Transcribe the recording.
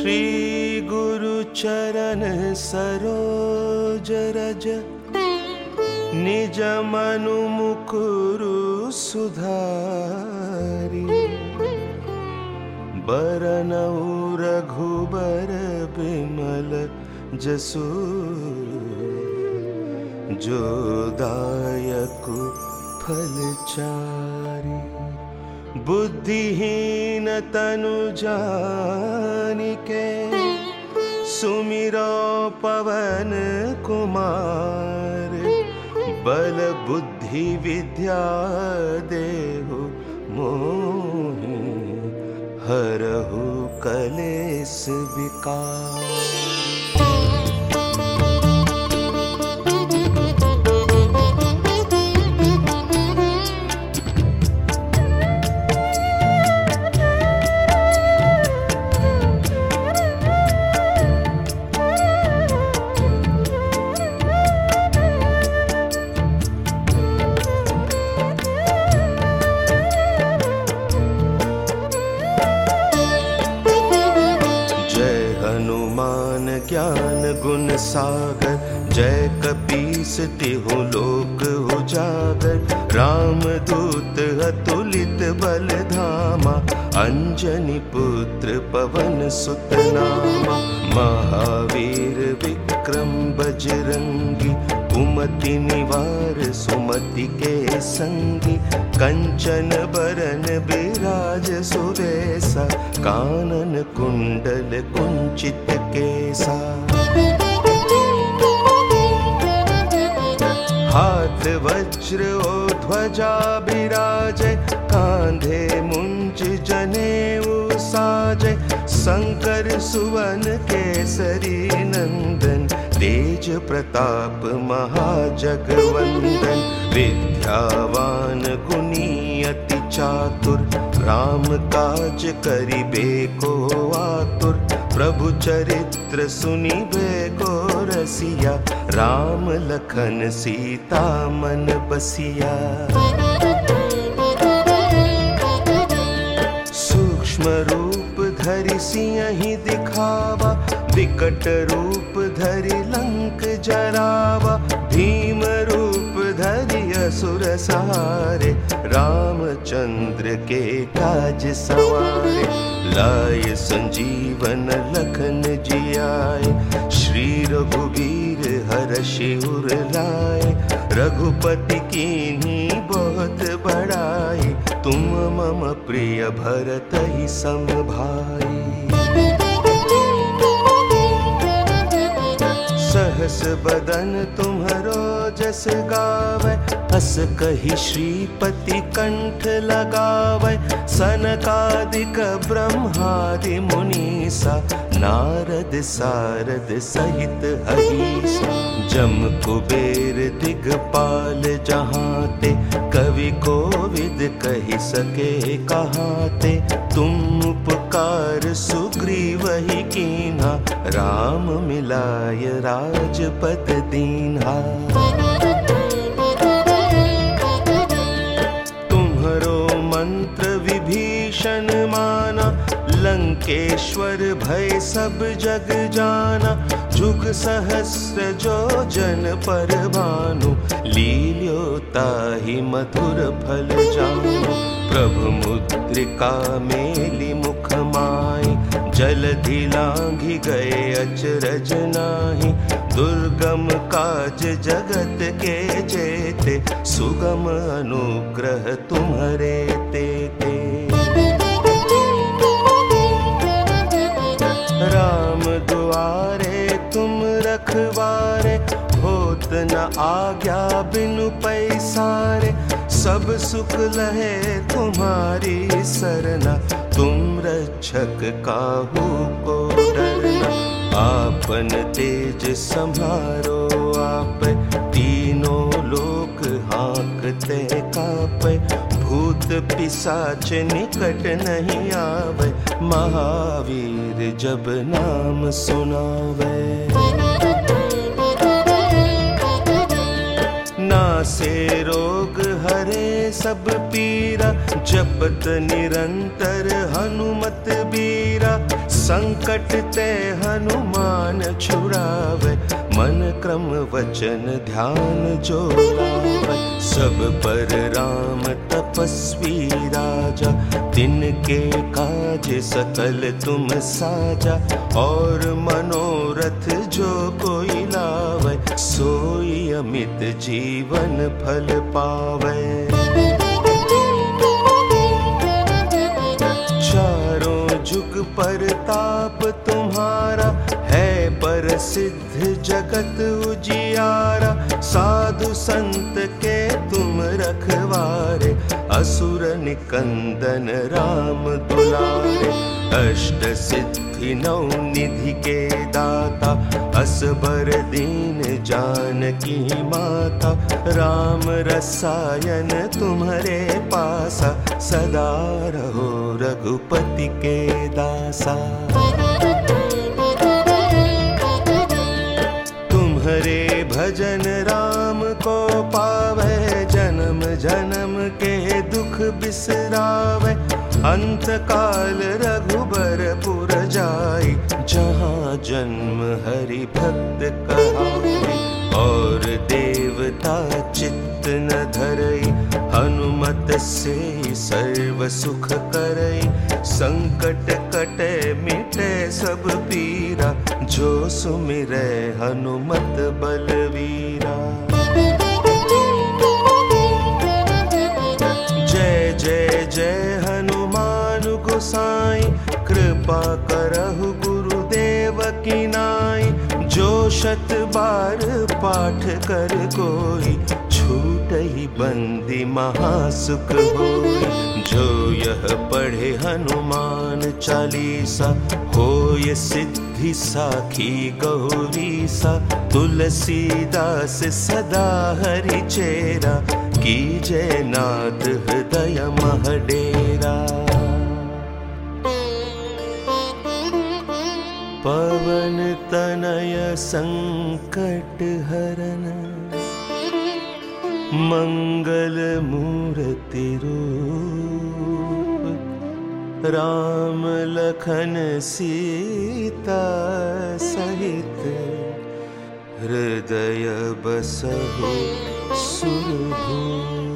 श्री गुरु चरण सरोज रज निज मनु मुकुरु सुधारी बरनउ रघुबर बिमल जसु जो दायक फलचारी। बुद्धिहीन तनु जानिके सुमिरो पवन कुमार। बल बुद्धि विद्या देहु मोहि हरहु कलेस विकार। ज्ञान गुण सागर जय कपीस तिहु लोक उजागर। रामदूत अतुलित बल धामा अंजनी पुत्र पवन सुत नामा। महावीर विक्रम बजरंगी कुमति निवार सुमति के संगी। कंचन बरन बिराज सुरेसा कानन कुंडल कुंचित केसा। हाथ वज्र ओ ध्वजा बिराजे कांधे मुंज जनेऊ साजे। शंकर सुवन केसरी नंदन तेज प्रताप महाजगवंदन। विद्यावान गुणी अति चातुर राम काज करिबे को आतुर। प्रभु चरित्र सुनिबे को रसिया राम लखन सीता मन बसिया। सूक्ष्म रूप धरि सियहि दिखावा विकट रूप धरि लंक जरावा। भीम रूप धरि असुर सहारे रामचंद्र के काज सवारे। लाय संजीवन लखन जियाए श्री रघुवीर हरषि उर लाए। रघुपति कीन्ही बहुत बड़ाई तुम मम प्रिय भरत ही सम भाई। सहस बदन तुम्हरो जस गावै हस कहि श्रीपति कंठ लगावै। सनकादिक ब्रह्मादि मुनीसा नारद सारद सहित अहिसा। जम कुबेर दिगपाल जहाते कवि कोविद कहि सके कहाते। तुम उपकार सुग्रीव ही कीन्हा राम मिलाय राजपद दीन्हा। तुम्हरो मंत्र विभीषण माना लंकेश्वर भय सब जग जाना। जुग सहस्र जो जन पर भानु लील्यो ताहि मधुर फल जानु। प्रभु मुद्रिका मेली मुख माहि जलधि लांघि गए अचरज नाहि। दुर्गम काज जगत के जेते सुगम अनुग्रह तुम्हरे तेते। राम दुआरे तुम रखवारे होत न आज्ञा बिनु पैसारे। सब सुख लहे तुम्हारी सरना तुम रक्षक काहू को डरना। आपन तेज सम्हारो आपै तीनों लोक हाँकते कापै। भूत पिशाच निकट नहीं आवे महावीर जब नाम सुनावे। नासे रोग हरे सब पीरा जपत निरंतर हनुमत बीरा। संकट ते हनुमान छुड़ावे, मन क्रम वचन ध्यान जो लावे। सब पर राम तपस्वी राजा, तिनके काज सकल तुम साजा। और मनोरथ जो कोई लावे, सोई अमित जीवन फल पावे। चारों जुग परताप तुम्हारा, है पर सिद्ध जगत उजियारा। साधु संत के तुम रखवारे, असुर निकंदन राम दुलारे। अष्ट सिद्धि नौ निधि के दाता, असबर दीन जानकी माता। राम रसायन तुम्हारे पासा, सदा रहो रघुपति के दासा। तुम्हारे भजन राम को पावे, जन्म जन्म के दुख बिसरावे। अंत काल रघुबर पुर जाई, जहाँ जन्म हरि भक्त कहाई। और देवता चित्त न धरई, हनुमत से सर्व सुख करई। संकट कटे मिटे सब पीरा, जो सुमिरै हनुमत बलवीरा। जय जय जय हनुमान गोसाई, कृपा करहु गुरुदेव की नाई। जो शत बार पाठ कर कोई, छूटहि बंदी महासुख होई। जो यह पढ़े हनुमान चालीसा, होय सिद्धि साखी गौरीसा। तुलसीदास सदा हरि चेरा, कीजय नाथ हृदय मह डेरा। पवन तनय संकट हरन, मंगल मूर्ति रूप। राम लखन सीता सहित, हृदय बसहु सुरभूप।